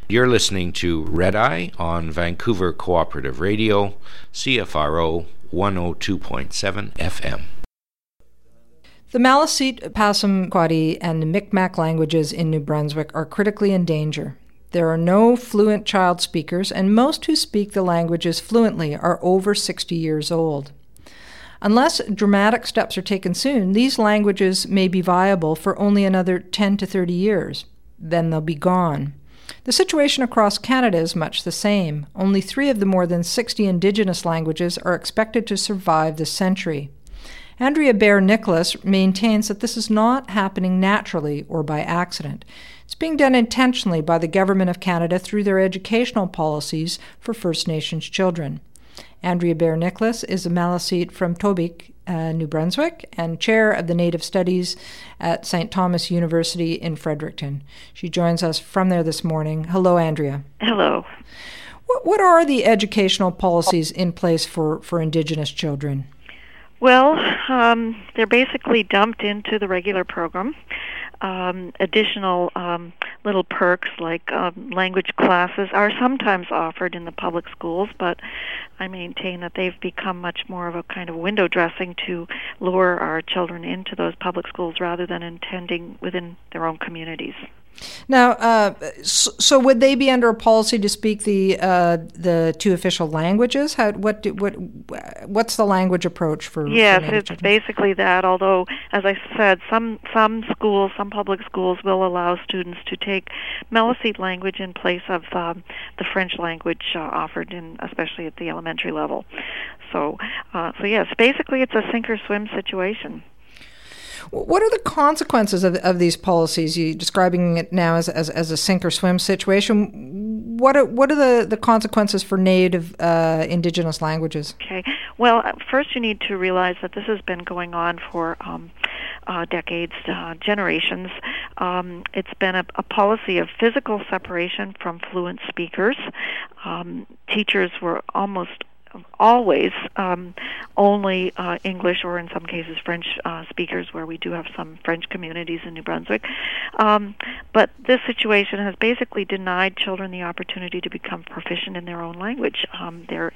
You're listening to Red Eye on Vancouver Cooperative Radio, CFRO 102.7 FM. The Maliseet, Passamaquoddy, and the Mi'kmaq languages in New Brunswick are critically in danger. There are no fluent child speakers, and most who speak the languages fluently are over 60 years old. Unless dramatic steps are taken soon, these languages may be viable for only another 10 to 30 years. Then they'll be gone. The situation across Canada is much the same. Only 3 of the more than 60 Indigenous languages are expected to survive this century. Andrea Baer-Nicholas maintains that this is not happening naturally or by accident. It's being done intentionally by the Government of Canada through their educational policies for First Nations children. Andrea Baer-Nicholas is a Maliseet from Tobique, New Brunswick, and chair of the Native Studies at St. Thomas University in Fredericton. She joins us from there this morning. Hello, Andrea. Hello. What are the educational policies in place for Indigenous children? Well, they're basically dumped into the regular program. Additional little perks like language classes are sometimes offered in the public schools, but I maintain that they've become much more of a kind of window dressing to lure our children into those public schools rather than intending within their own communities. Now, so would they be under a policy to speak the 2 official languages? What's the language approach for? Yes, for it's children? basically that. Although, as I said, some schools, some public schools, will allow students to take Maliseet language in place of the French language offered in, especially at the elementary level. So yes, basically it's a sink or swim situation. What are the consequences of these policies? You're describing it now as a sink or swim situation. What are the consequences for Native Indigenous languages? Okay. Well, first you need to realize that this has been going on for decades, generations. It's been a policy of physical separation from fluent speakers. Teachers were almost always only English, or in some cases French speakers, where we do have some French communities in New Brunswick. But this situation has basically denied children the opportunity to become proficient in their own language. They're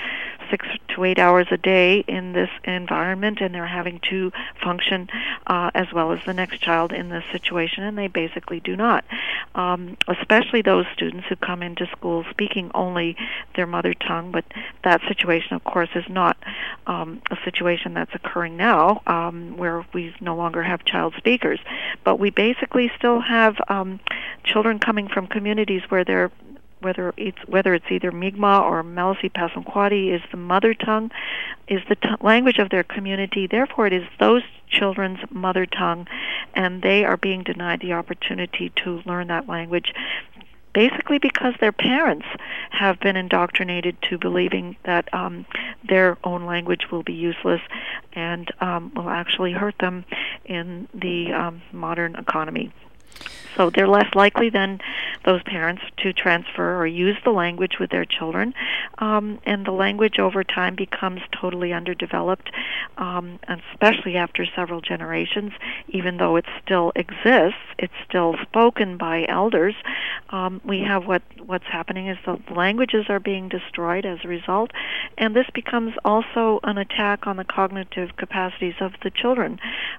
6 to 8 hours a day in this environment, and they're having to function as well as the next child in this situation, and they basically do not. Especially those students who come into school speaking only their mother tongue, but that situation, of course, is not a situation that's occurring now, where we no longer have child speakers. But we basically still have children coming from communities where whether it's either Mi'kmaq or Maliseet Passamaquoddy is the mother tongue, is the language of their community. Therefore, it is those children's mother tongue, and they are being denied the opportunity to learn that language, basically because their parents have been indoctrinated to believing that their own language will be useless and will actually hurt them in the modern economy. So they're less likely than those parents to transfer or use the language with their children, and the language over time becomes totally underdeveloped, especially after several generations. Even though it still exists, it's still spoken by elders. We have what's happening is the languages are being destroyed as a result, and this becomes also an attack on the cognitive capacities of the children.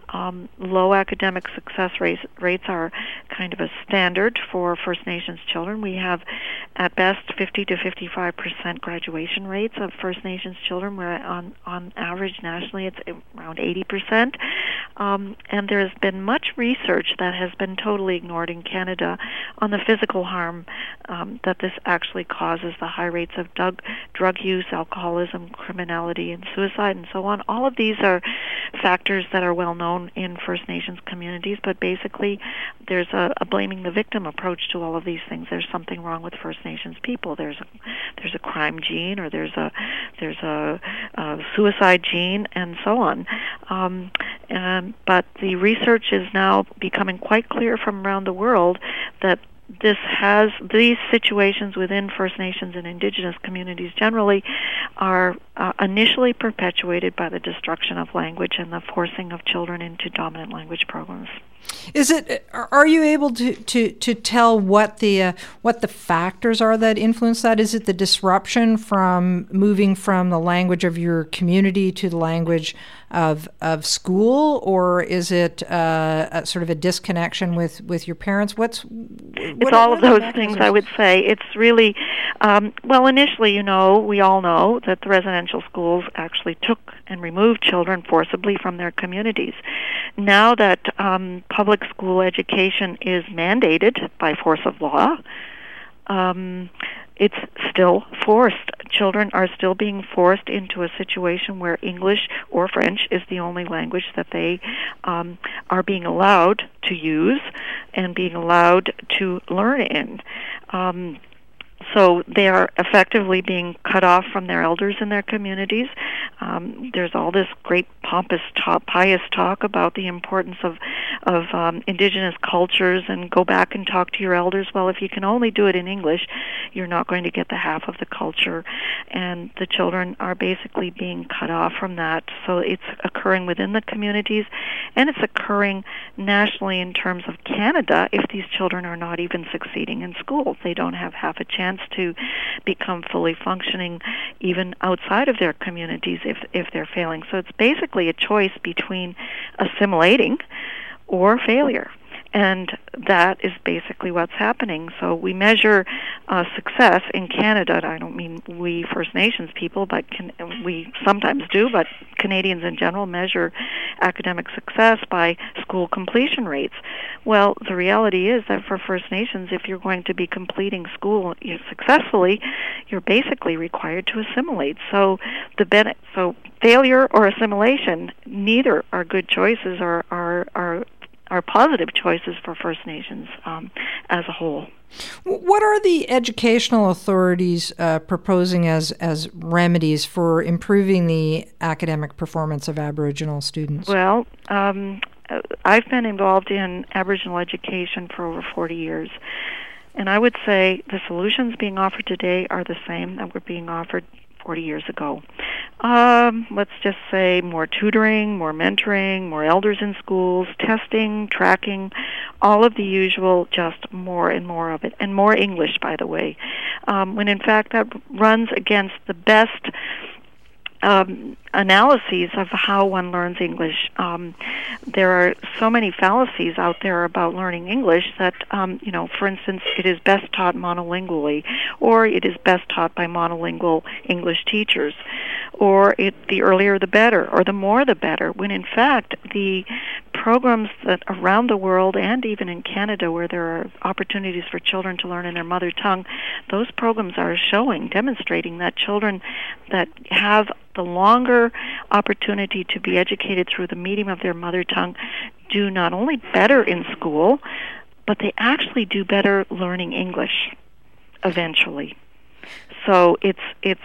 Low academic success rates are kind of a standard for First Nations children. We have, at best, 50 to 55% graduation rates of First Nations children, where on average nationally it's around 80%. And there has been much research that has been totally ignored in Canada on the physical harm that this actually causes, the high rates of drug use, alcoholism, criminality, and suicide, and so on. All of these are factors that are well known in First Nations communities, but basically there's a blaming the victim approach to all of these things. There's something wrong with First Nations people. There's a crime gene, or there's a suicide gene, and so on. But the research is now becoming quite clear from around the world that these situations within First Nations and Indigenous communities generally are initially perpetuated by the destruction of language and the forcing of children into dominant language programs. Are you able to tell what the factors are that influence that? Is it the disruption from moving from the language of your community to the language of school, or is it a sort of a disconnection with your parents? It's all of those things, I would say. It's really, initially, we all know that the residential schools actually took and removed children forcibly from their communities. Now that public school education is mandated by force of law, it's still forced. Children are still being forced into a situation where English or French is the only language that they are being allowed to use and being allowed to learn in. So they are effectively being cut off from their elders in their communities. There's all this great pompous, pious talk about the importance of indigenous cultures and go back and talk to your elders. Well, if you can only do it in English, you're not going to get the half of the culture. And the children are basically being cut off from that. So it's occurring within the communities, and it's occurring nationally in terms of Canada if these children are not even succeeding in school. They don't have half a chance to become fully functioning even outside of their communities if they're failing. So it's basically a choice between assimilating or failure. And that is basically what's happening. So we measure success in Canada. I don't mean we First Nations people, but we sometimes do, but Canadians in general measure academic success by school completion rates. Well, the reality is that for First Nations, if you're going to be completing school successfully, you're basically required to assimilate. So so failure or assimilation, neither are good choices or are positive choices for First Nations as a whole. What are the educational authorities proposing as remedies for improving the academic performance of Aboriginal students? Well, I've been involved in Aboriginal education for over 40 years, and I would say the solutions being offered today are the same that were being offered 40 years ago. Let's just say more tutoring, more mentoring, more elders in schools, testing, tracking, all of the usual, just more and more of it, and more English, by the way, when in fact that runs against the best analyses of how one learns English. There are so many fallacies out there about learning English that, for instance, it is best taught monolingually, or it is best taught by monolingual English teachers, or the earlier the better, or the more the better, when in fact the programs that around the world and even in Canada where there are opportunities for children to learn in their mother tongue, those programs are demonstrating that children that have the longer opportunity to be educated through the medium of their mother tongue do not only better in school, but they actually do better learning English eventually. So it's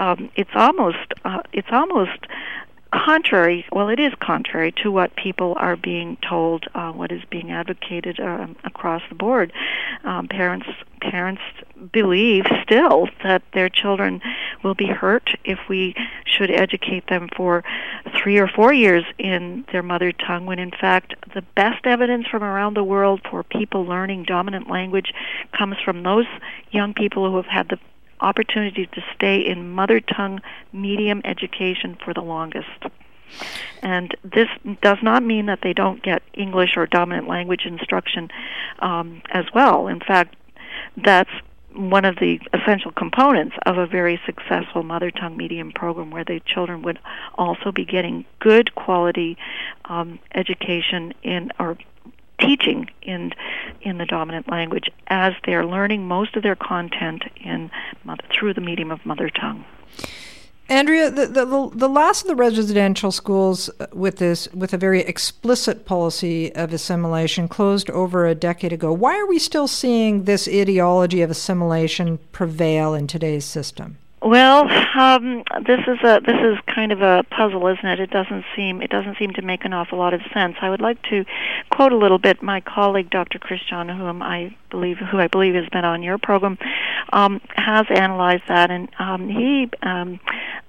almost contrary. Well, it is contrary to what people are being told, what is being advocated across the board. Parents believe still that their children will be hurt if we should educate them for 3 or 4 years in their mother tongue, when in fact the best evidence from around the world for people learning dominant language comes from those young people who have had the opportunity to stay in mother tongue medium education for the longest. And this does not mean that they don't get English or dominant language instruction as well. In fact, that's one of the essential components of a very successful mother tongue medium program, where the children would also be getting good quality education or teaching in the dominant language as they're learning most of their content through the medium of mother tongue. Andrea, the last of the residential schools with a very explicit policy of assimilation closed over a decade ago. Why are we still seeing this ideology of assimilation prevail in today's system? Well, this is kind of a puzzle, isn't it? It doesn't seem to make an awful lot of sense. I would like to quote a little bit my colleague, Dr. Christian, who I believe has been on your program, has analyzed that, and he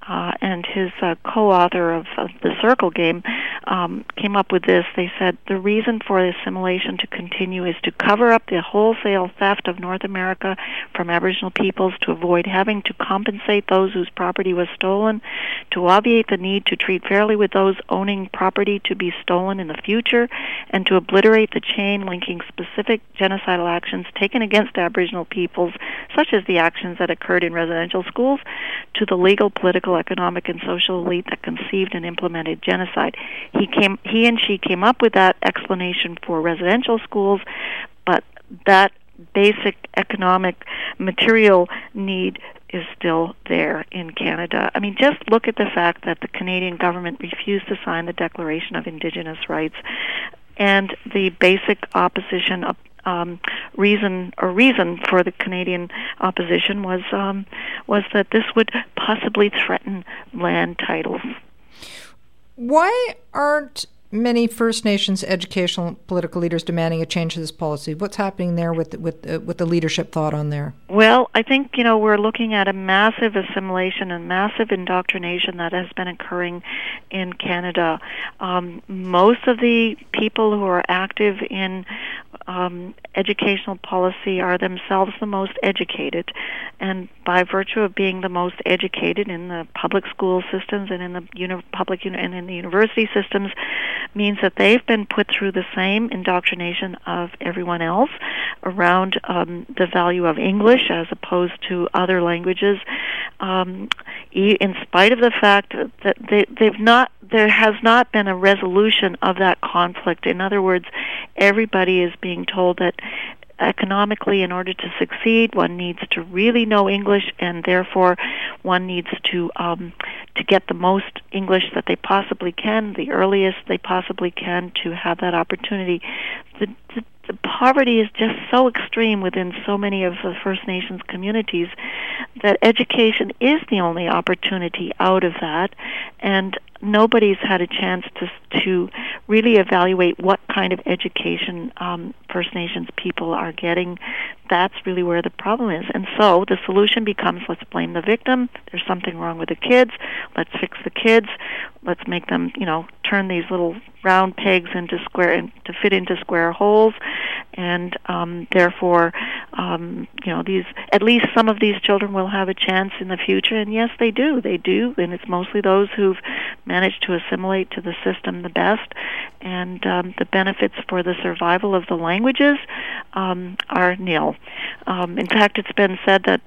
and his co-author of The Circle Game came up with this. They said the reason for the assimilation to continue is to cover up the wholesale theft of North America from Aboriginal peoples, to avoid having to compensate those whose property was stolen, to obviate the need to treat fairly with those owning property to be stolen in the future, and to obliterate the chain linking specific genocidal actions taken against Aboriginal peoples, such as the actions that occurred in residential schools, to the legal, political, economic, and social elite that conceived and implemented genocide. He and she came up with that explanation for residential schools, but that basic economic material need is still there in Canada. I mean, just look at the fact that the Canadian government refused to sign the Declaration of Indigenous Rights, and the basic opposition reason for the Canadian opposition was that this would possibly threaten land titles. Why aren't many First Nations educational and political leaders demanding a change to this policy? What's happening there with the leadership thought on there? Well, I think we're looking at a massive assimilation and massive indoctrination that has been occurring in Canada. Most of the people who are active in educational policy are themselves the most educated, and by virtue of being the most educated in the public school systems and in the and in the university systems, means that they've been put through the same indoctrination of everyone else around the value of English as opposed to other languages, in spite of the fact that there has not been a resolution of that conflict. In other words, everybody is being told that economically, in order to succeed, one needs to really know English, and therefore one needs to get the most English that they possibly can, the earliest they possibly can, to have that opportunity. The poverty is just so extreme within so many of the First Nations communities that education is the only opportunity out of that, and nobody's had a chance to really evaluate what kind of education First Nations people are getting. That's really where the problem is. And so the solution becomes, let's blame the victim. There's something wrong with the kids. Let's fix the kids. Let's make them, turn these little round pegs into to fit into square holes. And therefore, at least some of these children will have a chance in the future. And yes, they do. They do. And it's mostly those who've managed to assimilate to the system the best. And the benefits for the survival of the languages are nil. In fact, it's been said that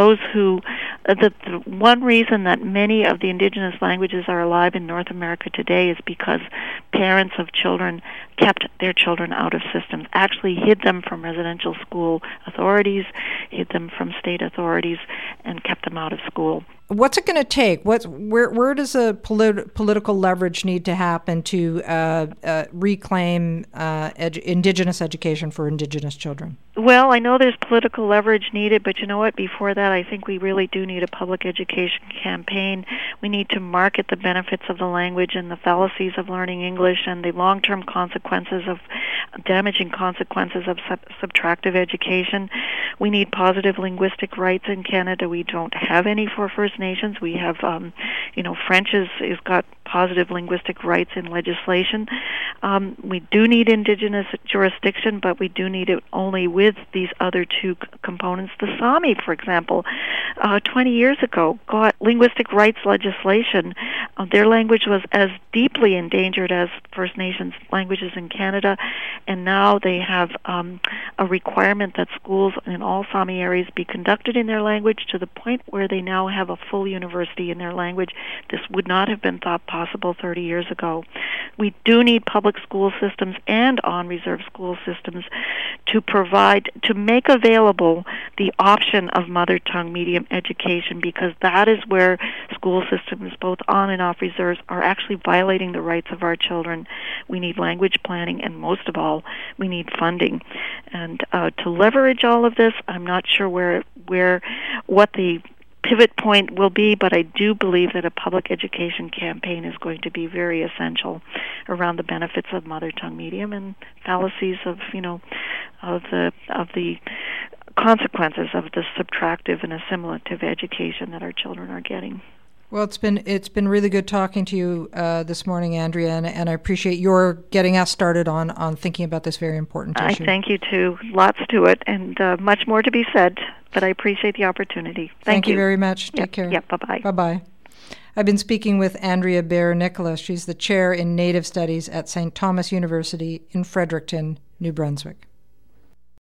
the one reason that many of the indigenous languages are alive in North America today is because parents of children kept their children out of systems, actually hid them from residential school authorities, hid them from state authorities, and kept them out of school. What's it going to take? Where does a political leverage need to happen to reclaim Indigenous education for Indigenous children? Well, I know there's political leverage needed, but you know what? Before that, I think we really do need a public education campaign. We need to market the benefits of the language and the fallacies of learning English and the long-term damaging consequences of subtractive education. We need positive linguistic rights in Canada. We don't have any for First Nations. We have, French has got positive linguistic rights in legislation. We do need Indigenous jurisdiction, but we do need it only with these other two components. The Sami, for example, 20 years ago got linguistic rights legislation. Their language was as deeply endangered as First Nations languages in Canada, and now they have a requirement that schools in all Sami areas be conducted in their language, to the point where they now have a full university in their language. This would not have been thought possible 30 years ago. We do need public school systems and on-reserve school systems to make available the option of mother tongue medium education, because that is where school systems, both on and off reserves, are actually violating the rights of our children. We need language planning, and most of all, we need funding. And to leverage all of this, I'm not sure what the pivot point will be, but I do believe that a public education campaign is going to be very essential around the benefits of mother tongue medium and fallacies of the consequences of the subtractive and assimilative education that our children are getting. Well, it's been really good talking to you this morning, Andrea, and I appreciate your getting us started on thinking about this very important issue. I thank you too. Lots to it, and much more to be said, but I appreciate the opportunity. Thank you very much. Take care. Yep, bye-bye. Bye-bye. I've been speaking with Andrea Baer-Nicholas. She's the chair in Native Studies at St. Thomas University in Fredericton, New Brunswick.